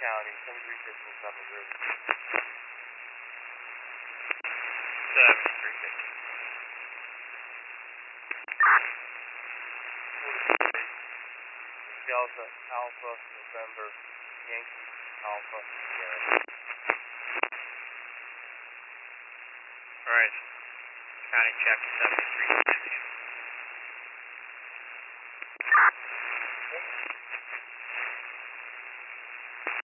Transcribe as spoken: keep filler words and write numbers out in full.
County, seventy-three fifty Southern River. seventy-three fifty. Delta Alpha November Yankee Alpha Sierra. Alright. County check seventy-three fifty.